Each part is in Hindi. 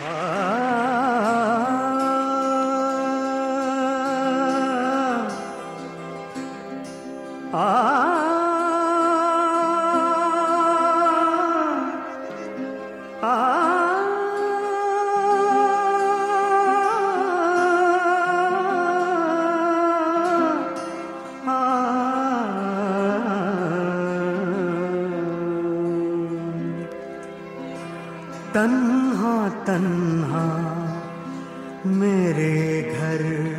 तन्हा तन्हा मेरे घर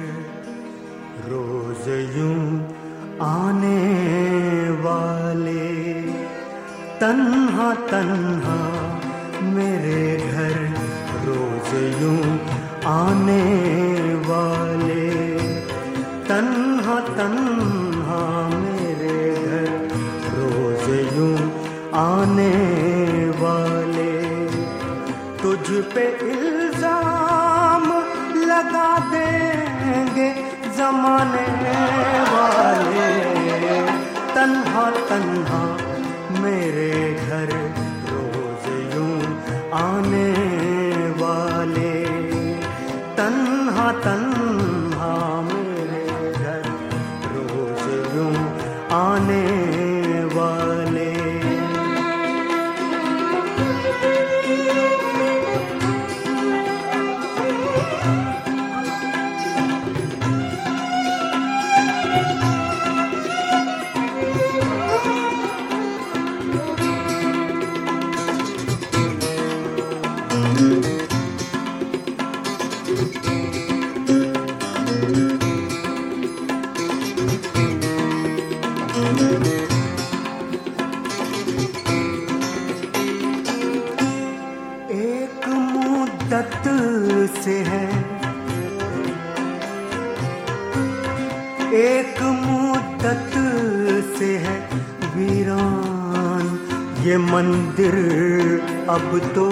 रोज यूं आने वाले, तन्हा तन्हा मेरे घर रोज यूं आने वाले, तन्हा तन्हा मेरे घर रोज यूं आने वाले। तुझ पे इल्जाम लगा देंगे जमाने वाले, तन्हा तन्हा मेरे घर रोज यूं आने वाले, तन्हा तन्हा मेरे घर रोज यूं आने वाले। एक मुद्दत से है, एक मुद्दत से है वीरान ये मंदिर अब तो,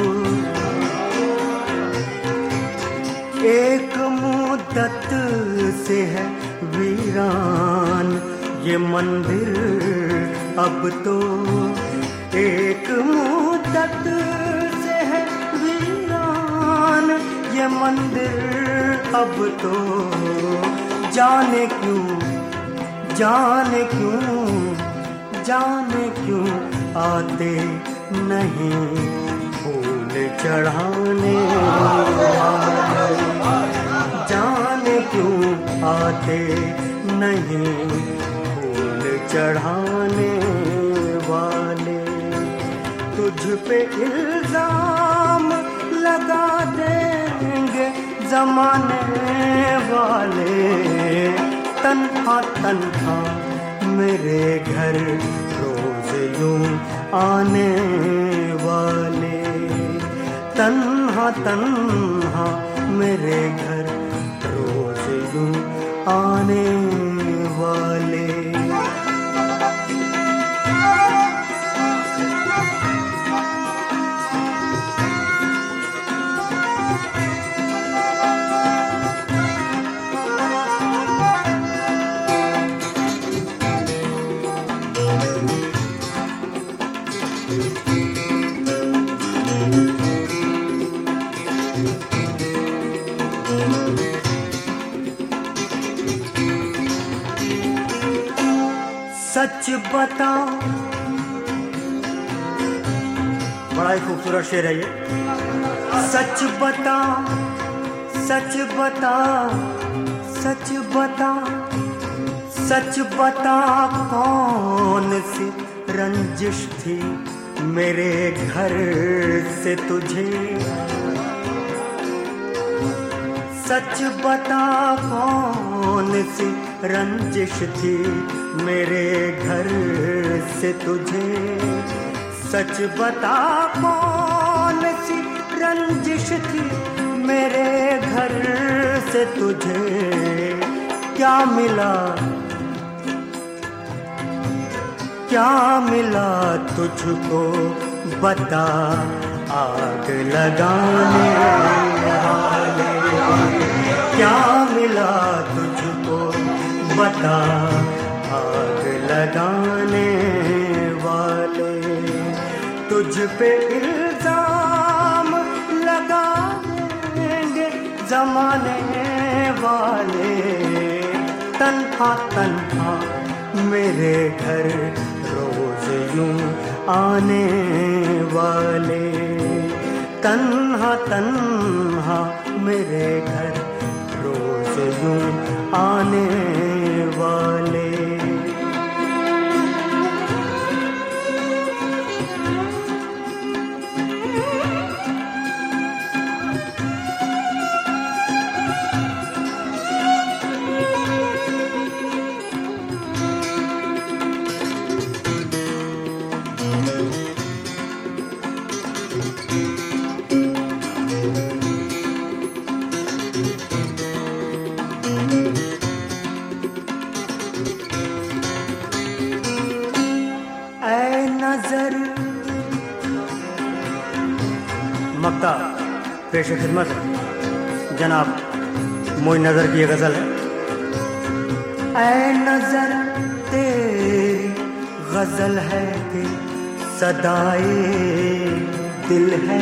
एक मुद्दत से है वीरान ये मंदिर अब तो, एक मुद्दत से है वीरान ये मंदिर अब तो। जाने क्यों जाने क्यों जाने क्यों आते नहीं फूल चढ़ाने वाले, जाने क्यों आते नहीं फूल चढ़ाने वाले। तुझ पे इल्जाम लगा देंगे जमाने वाले, तन्हा तन्हा मेरे घर रोज यूं आने वाले, तन्हा तन्हा मेरे घर रोज यूं आने वाले। सच बता, बड़ा ही खूबसूरत शेर है ये। सच बता सच बता सच बता सच बता कौन सी रंजिश थी मेरे घर से तुझे, सच बता कौन सी रंजिश थी मेरे घर से तुझे, सच बता कौन सी रंजिश थी मेरे घर से तुझे। क्या मिला तुझको बता आग लगाने वाले, क्या मिला तुझको बता आग लगाने वाले। तुझ पे इल्जाम लगा तन्हा तन्हा मेरे घर रोज यूं आने वाले, तन्हा तन्हा मेरे घर रोज यूं आने वाले। नजर मक्ता पेश खिदमत जनाब मोइन नजर की गजल है। ऐ नजर तेरी गजल है कि सदाए दिल है,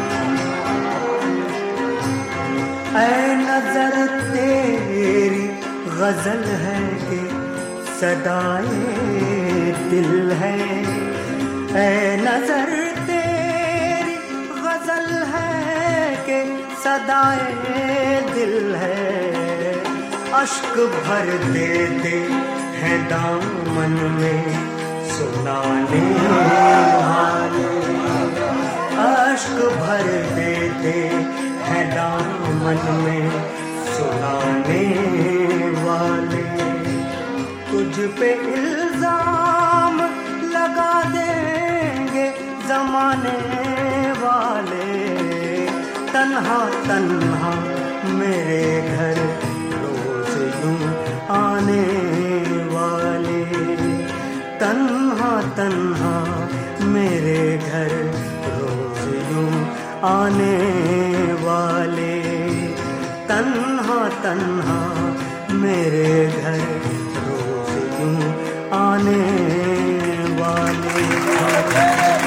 ऐ नजर तेरी गजल है कि सदाए दिल है, ऐ नजर तेरी गजल है कि सदाए दिल है। अश्क भर देते हैं दामन में सुनाने वाले, अश्क भर देते हैं दामन में सुनाने वाले। तुझ पे इल्जाम लगा देंगे जमाने वाले, तन्हा तन्हा मेरे घर रोज यूं आने वाले, तन्हा तन्हा मेरे घर रोज यूं आने वाले, तन्हा तन्हा मेरे घर रोज यूं आने वाले।